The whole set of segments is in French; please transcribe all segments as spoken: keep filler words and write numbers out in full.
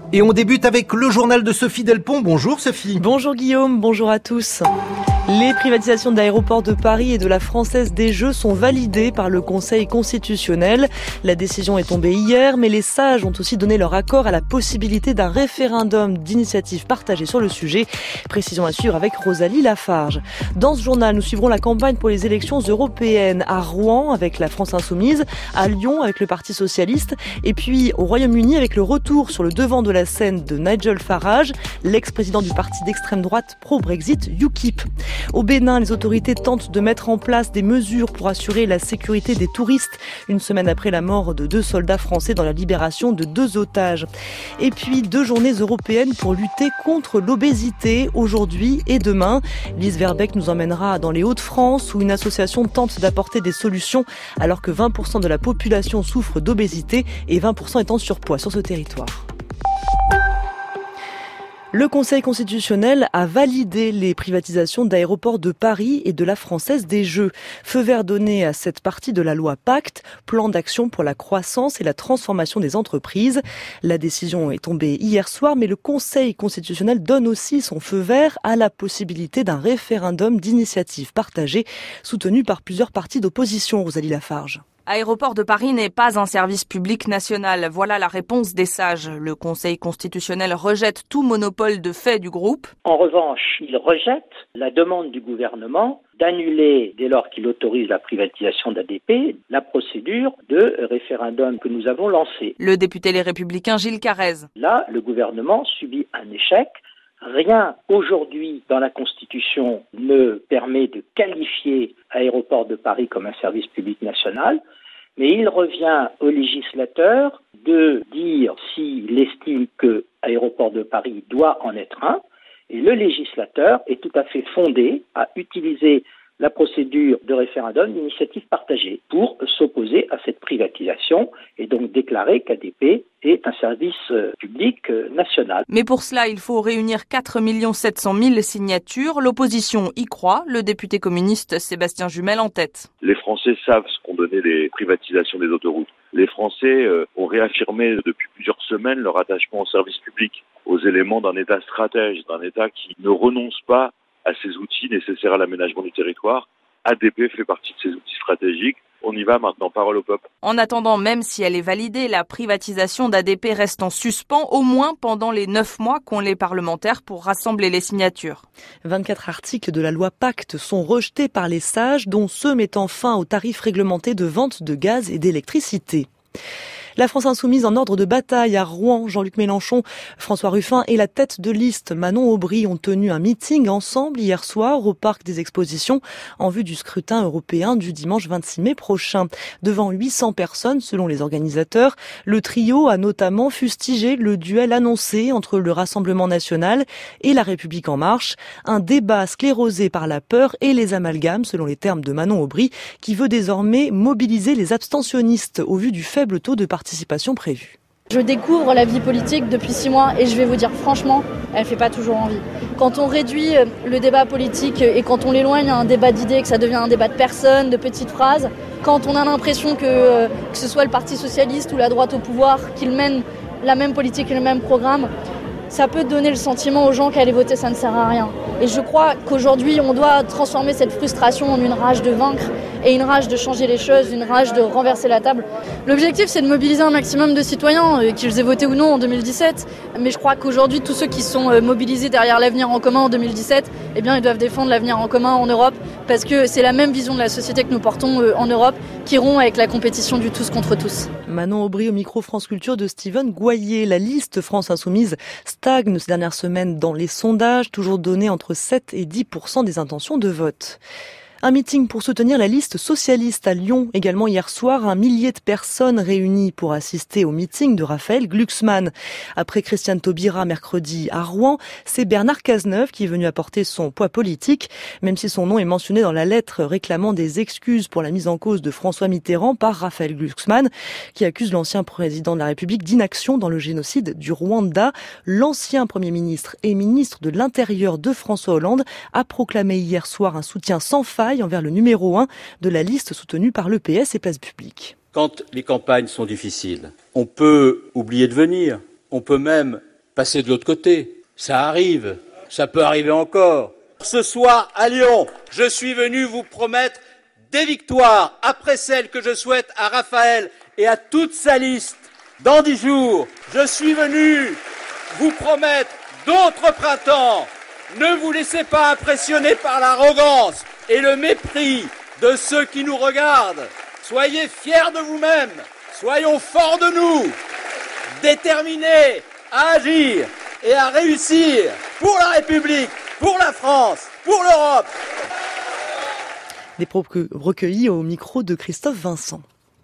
Et on débute avec le journal de Sophie Delpont. Bonjour Sophie. Bonjour Guillaume, bonjour à tous. Les privatisations d'Aéroports de Paris et de la Française des Jeux sont validées par le Conseil constitutionnel. La décision est tombée hier, mais les sages ont aussi donné leur accord à la possibilité d'un référendum d'initiative partagée sur le sujet. Précision à suivre avec Rosalie Lafarge. Dans ce journal, nous suivrons la campagne pour les élections européennes à Rouen avec la France Insoumise, à Lyon avec le Parti Socialiste, et puis au Royaume-Uni avec le retour sur le devant de la scène de Nigel Farage, l'ex-président du parti d'extrême droite pro-Brexit U K I P. Au Bénin, les autorités tentent de mettre en place des mesures pour assurer la sécurité des touristes, une semaine après la mort de deux soldats français dans la libération de deux otages. Et puis, deux journées européennes pour lutter contre l'obésité, aujourd'hui et demain. Lise Verbeck nous emmènera dans les Hauts-de-France, où une association tente d'apporter des solutions, alors que vingt pour cent de la population souffre d'obésité et vingt pour cent est en surpoids sur ce territoire. Le Conseil constitutionnel a validé les privatisations d'Aéroports de Paris et de la Française des Jeux. Feu vert donné à cette partie de la loi Pacte, plan d'action pour la croissance et la transformation des entreprises. La décision est tombée hier soir, mais le Conseil constitutionnel donne aussi son feu vert à la possibilité d'un référendum d'initiative partagée soutenu par plusieurs partis d'opposition. Rosalie Lafarge. Aéroport de Paris n'est pas un service public national. Voilà la réponse des sages. Le Conseil constitutionnel rejette tout monopole de fait du groupe. En revanche, il rejette la demande du gouvernement d'annuler, dès lors qu'il autorise la privatisation d'A D P, la procédure de référendum que nous avons lancée. Le député Les Républicains Gilles Carrez. Là, le gouvernement subit un échec. Rien aujourd'hui dans la Constitution ne permet de qualifier Aéroport de Paris comme un service public national, mais il revient au législateur de dire s'il estime que Aéroport de Paris doit en être un, et le législateur est tout à fait fondé à utiliser la procédure de référendum d'initiative partagée pour s'opposer à cette privatisation et donc déclarer qu'A D P est un service public national. Mais pour cela, il faut réunir quatre millions sept cent mille signatures. L'opposition y croit, le député communiste Sébastien Jumel en tête. Les Français savent ce qu'ont donné les privatisations des autoroutes. Les Français euh, ont réaffirmé depuis plusieurs semaines leur attachement au service public, aux éléments d'un État stratège, d'un État qui ne renonce pas à ces outils nécessaires à l'aménagement du territoire. A D P fait partie de ces outils stratégiques. On y va maintenant, parole au peuple. En attendant, même si elle est validée, la privatisation d'A D P reste en suspens, au moins pendant les neuf mois qu'ont les parlementaires pour rassembler les signatures. vingt-quatre articles de la loi Pacte sont rejetés par les sages, dont ceux mettant fin aux tarifs réglementés de vente de gaz et d'électricité. La France Insoumise en ordre de bataille à Rouen. Jean-Luc Mélenchon, François Ruffin et la tête de liste Manon Aubry ont tenu un meeting ensemble hier soir au Parc des Expositions en vue du scrutin européen du dimanche vingt-six mai prochain. Devant huit cents personnes selon les organisateurs, le trio a notamment fustigé le duel annoncé entre le Rassemblement national et la République en marche. Un débat sclérosé par la peur et les amalgames selon les termes de Manon Aubry qui veut désormais mobiliser les abstentionnistes au vu du faible taux de participation participation prévue. Je découvre la vie politique depuis six mois et je vais vous dire franchement, elle fait pas toujours envie. Quand on réduit le débat politique et quand on l'éloigne à un débat d'idées, que ça devient un débat de personnes, de petites phrases, quand on a l'impression que, que ce soit le Parti Socialiste ou la droite au pouvoir qu'ils mènent la même politique et le même programme, ça peut donner le sentiment aux gens qu'aller voter, ça ne sert à rien. Et je crois qu'aujourd'hui, on doit transformer cette frustration en une rage de vaincre et une rage de changer les choses, une rage de renverser la table. L'objectif, c'est de mobiliser un maximum de citoyens, qu'ils aient voté ou non en deux mille dix-sept. Mais je crois qu'aujourd'hui, tous ceux qui sont mobilisés derrière l'avenir en commun en deux mille dix-sept, eh bien, ils doivent défendre l'avenir en commun en Europe, parce que c'est la même vision de la société que nous portons en Europe, qui rompt avec la compétition du tous contre tous. Manon Aubry au micro France Culture de Steven Goyer. La liste France Insoumise stagne ces dernières semaines dans les sondages, toujours donné entre sept et dix pour cent des intentions de vote. Un meeting pour soutenir la liste socialiste à Lyon. Également hier soir, un millier de personnes réunies pour assister au meeting de Raphaël Glucksmann. Après Christiane Taubira mercredi à Rouen, c'est Bernard Cazeneuve qui est venu apporter son poids politique, même si son nom est mentionné dans la lettre réclamant des excuses pour la mise en cause de François Mitterrand par Raphaël Glucksmann, qui accuse l'ancien président de la République d'inaction dans le génocide du Rwanda. L'ancien Premier ministre et ministre de l'Intérieur de François Hollande a proclamé hier soir un soutien sans faille envers le numéro un de la liste soutenue par l'E P S et Place Publique. Quand les campagnes sont difficiles, on peut oublier de venir, on peut même passer de l'autre côté. Ça arrive, ça peut arriver encore. Ce soir à Lyon, je suis venu vous promettre des victoires après celles que je souhaite à Raphaël et à toute sa liste. Dans dix jours, je suis venu vous promettre d'autres printemps. Ne vous laissez pas impressionner par l'arrogance et le mépris de ceux qui nous regardent. Soyez fiers de vous-même, soyons forts de nous, déterminés à agir et à réussir pour la République, pour la France, pour l'Europe. Des propos recueillis au micro de Christophe Vincent.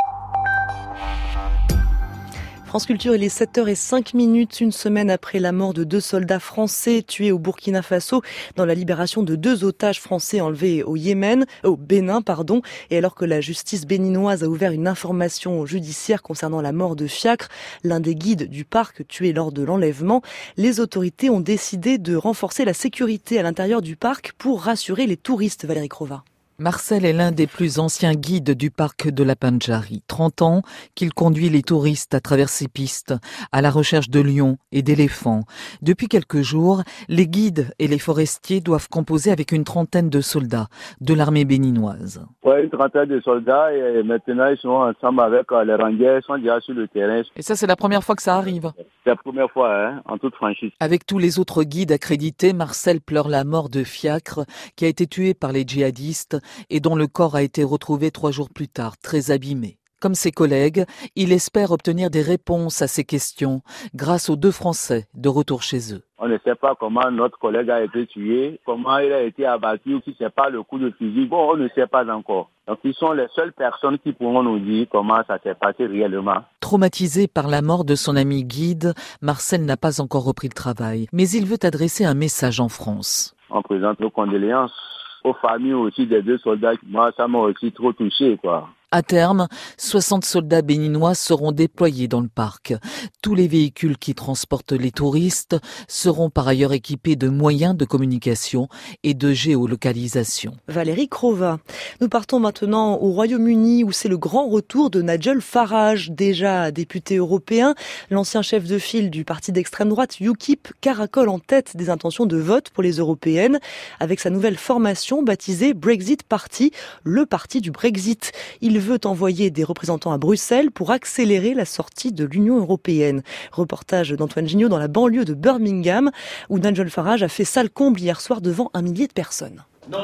France Culture, il est sept heures zéro cinq minutes, une semaine après la mort de deux soldats français tués au Burkina Faso dans la libération de deux otages français enlevés au Yémen, au Bénin, pardon, et alors que la justice béninoise a ouvert une information judiciaire concernant la mort de Fiacre, l'un des guides du parc tué lors de l'enlèvement, les autorités ont décidé de renforcer la sécurité à l'intérieur du parc pour rassurer les touristes. Valérie Crova. Marcel est l'un des plus anciens guides du parc de la Pandjari. trente ans qu'il conduit les touristes à travers ses pistes, à la recherche de lions et d'éléphants. Depuis quelques jours, les guides et les forestiers doivent composer avec une trentaine de soldats de l'armée béninoise. Oui, une trentaine de soldats et maintenant ils sont ensemble avec les rangers, ils sont déjà sur le terrain. Et ça, c'est la première fois que ça arrive? C'est la première fois, hein, en toute franchise. Avec tous les autres guides accrédités, Marcel pleure la mort de Fiacre, qui a été tué par les djihadistes et dont le corps a été retrouvé trois jours plus tard, très abîmé. Comme ses collègues, il espère obtenir des réponses à ces questions grâce aux deux Français de retour chez eux. On ne sait pas comment notre collègue a été tué, comment il a été abattu, ou si c'est pas le coup de fusil. Bon, on ne sait pas encore. Donc, ils sont les seules personnes qui pourront nous dire comment ça s'est passé réellement. Traumatisé par la mort de son ami guide, Marcel n'a pas encore repris le travail, mais il veut adresser un message en France. On présente nos condoléances aux familles aussi des deux soldats. Moi, ça m'a aussi trop touché, quoi. À terme, soixante soldats béninois seront déployés dans le parc. Tous les véhicules qui transportent les touristes seront par ailleurs équipés de moyens de communication et de géolocalisation. Valérie Crova. Nous partons maintenant au Royaume-Uni où c'est le grand retour de Nigel Farage, déjà député européen. L'ancien chef de file du parti d'extrême droite U K I P caracole en tête des intentions de vote pour les européennes avec sa nouvelle formation baptisée Brexit Party, le parti du Brexit. Il veut envoyer des représentants à Bruxelles pour accélérer la sortie de l'Union européenne. Reportage d'Antoine Gignot dans la banlieue de Birmingham, où Nigel Farage a fait salle comble hier soir devant un millier de personnes.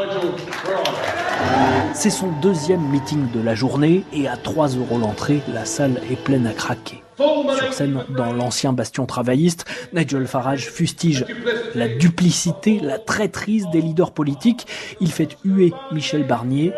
C'est son deuxième meeting de la journée et à trois euros l'entrée, la salle est pleine à craquer. Sur scène, dans l'ancien bastion travailliste, Nigel Farage fustige la duplicité, la traîtrise des leaders politiques. Il fait huer Michel Barnier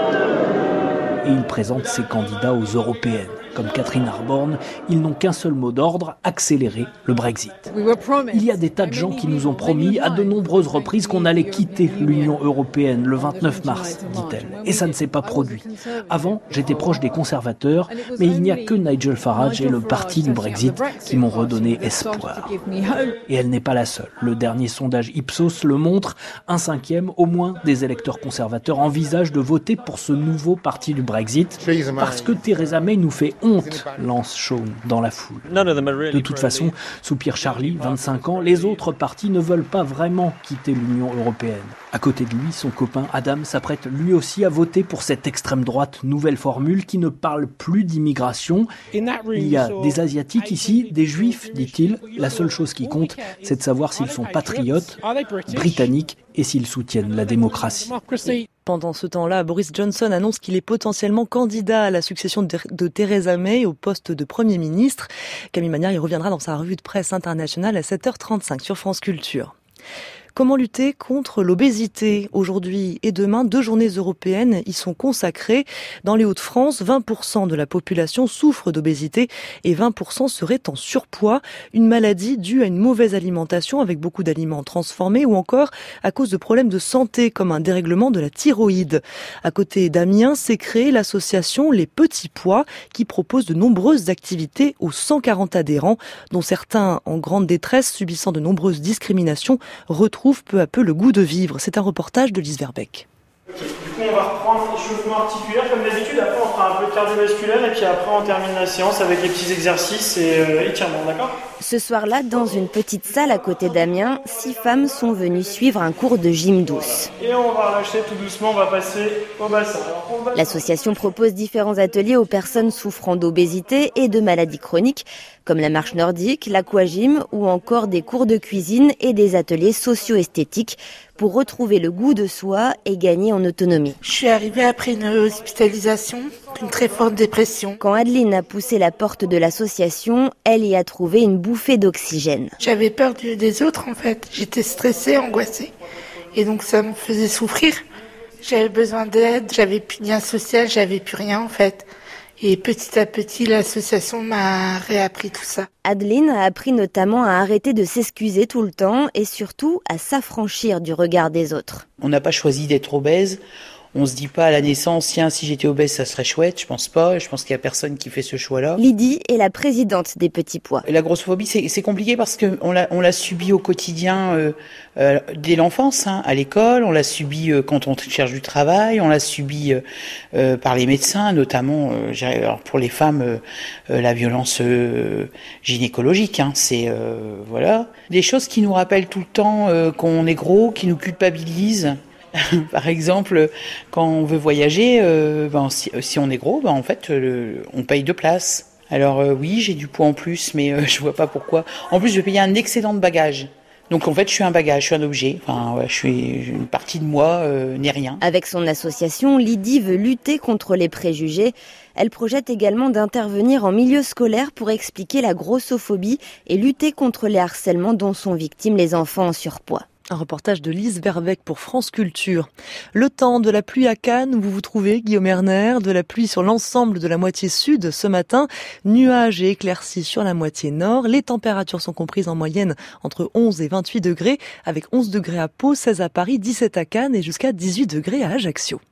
et il présente ses candidats aux européennes. Comme Catherine Arborn, ils n'ont qu'un seul mot d'ordre, accélérer le Brexit. Il y a des tas de gens qui nous ont promis à de nombreuses reprises qu'on allait quitter l'Union européenne le vingt-neuf mars, dit-elle. Et ça ne s'est pas produit. Avant, j'étais proche des conservateurs, mais il n'y a que Nigel Farage et le parti du Brexit qui m'ont redonné espoir. Et elle n'est pas la seule. Le dernier sondage Ipsos le montre, un cinquième au moins des électeurs conservateurs envisagent de voter pour ce nouveau parti du Brexit parce que Theresa May nous fait honte, lance Shaun dans la foule. De toute façon, soupire Charlie, vingt-cinq ans, les autres partis ne veulent pas vraiment quitter l'Union européenne. À côté de lui, son copain Adam s'apprête lui aussi à voter pour cette extrême droite nouvelle formule qui ne parle plus d'immigration. Il y a des Asiatiques ici, des Juifs, dit-il. La seule chose qui compte, c'est de savoir s'ils sont patriotes, britanniques et s'ils soutiennent la démocratie. Pendant ce temps-là, Boris Johnson annonce qu'il est potentiellement candidat à la succession de, de Theresa May au poste de Premier ministre. Camille Magnard y reviendra dans sa revue de presse internationale à sept heures trente-cinq sur France Culture. Comment lutter contre l'obésité? Aujourd'hui et demain, deux journées européennes y sont consacrées. Dans les Hauts-de-France, vingt pour cent de la population souffre d'obésité et vingt pour cent seraient en surpoids. Une maladie due à une mauvaise alimentation avec beaucoup d'aliments transformés ou encore à cause de problèmes de santé comme un dérèglement de la thyroïde. À côté d'Amiens, s'est créée l'association Les Petits Pois qui propose de nombreuses activités aux cent quarante adhérents, dont certains en grande détresse subissant de nombreuses discriminations retrouvent peu à peu le goût de vivre. C'est un reportage de Lise Verbeck. Okay. Du coup, on va reprendre l'échauffement articulaire comme d'habitude. Après, on fera un peu de cardiovasculaire et puis après, on termine la séance avec les petits exercices et euh, étirements, d'accord ? Ce soir-là, dans une petite salle à côté d'Amiens, six femmes sont venues suivre un cours de gym douce. Et on va relâcher tout doucement, on va passer au bassin. Alors, L'association propose différents ateliers aux personnes souffrant d'obésité et de maladies chroniques, comme la marche nordique, l'aquagym ou encore des cours de cuisine et des ateliers socio-esthétiques pour retrouver le goût de soi et gagner en autonomie. Je suis arrivée après une hospitalisation, une très forte dépression. Quand Adeline a poussé la porte de l'association, elle y a trouvé une bouffée d'oxygène. J'avais peur du, des autres en fait. J'étais stressée, angoissée. Et donc ça me faisait souffrir. J'avais besoin d'aide, j'avais plus de lien social, j'avais plus rien en fait. Et petit à petit, l'association m'a réappris tout ça. Adeline a appris notamment à arrêter de s'excuser tout le temps et surtout à s'affranchir du regard des autres. On n'a pas choisi d'être obèse. On se dit pas à la naissance, tiens, si j'étais obèse, ça serait chouette. Je pense pas. Je pense qu'il y a personne qui fait ce choix-là. Lydie est la présidente des Petits Pois. La grossophobie, c'est, c'est compliqué parce que on l'a, on l'a subi au quotidien euh, euh, dès l'enfance, hein, à l'école. On l'a subi euh, quand on cherche du travail. On l'a subi euh, euh, par les médecins, notamment euh, alors pour les femmes, euh, euh, la violence euh, gynécologique. Hein, c'est euh, voilà des choses qui nous rappellent tout le temps euh, qu'on est gros, qui nous culpabilisent. Par exemple, quand on veut voyager, euh, ben, si, si on est gros, ben, en fait, euh, on paye deux places. Alors euh, oui, j'ai du poids en plus, mais euh, je vois pas pourquoi. En plus, je vais payer un excédent de bagages. Donc en fait, je suis un bagage, je suis un objet. Enfin, ouais, je suis une partie de moi euh, n'est rien. Avec son association, Lydie veut lutter contre les préjugés. Elle projette également d'intervenir en milieu scolaire pour expliquer la grossophobie et lutter contre les harcèlements dont sont victimes les enfants en surpoids. Un reportage de Lise Verbeck pour France Culture. Le temps de la pluie à Cannes, où vous vous trouvez, Guillaume Erner, de la pluie sur l'ensemble de la moitié sud ce matin, nuages et éclaircies sur la moitié nord. Les températures sont comprises en moyenne entre onze et vingt-huit degrés, avec onze degrés à Pau, seize à Paris, dix-sept à Cannes et jusqu'à dix-huit degrés à Ajaccio.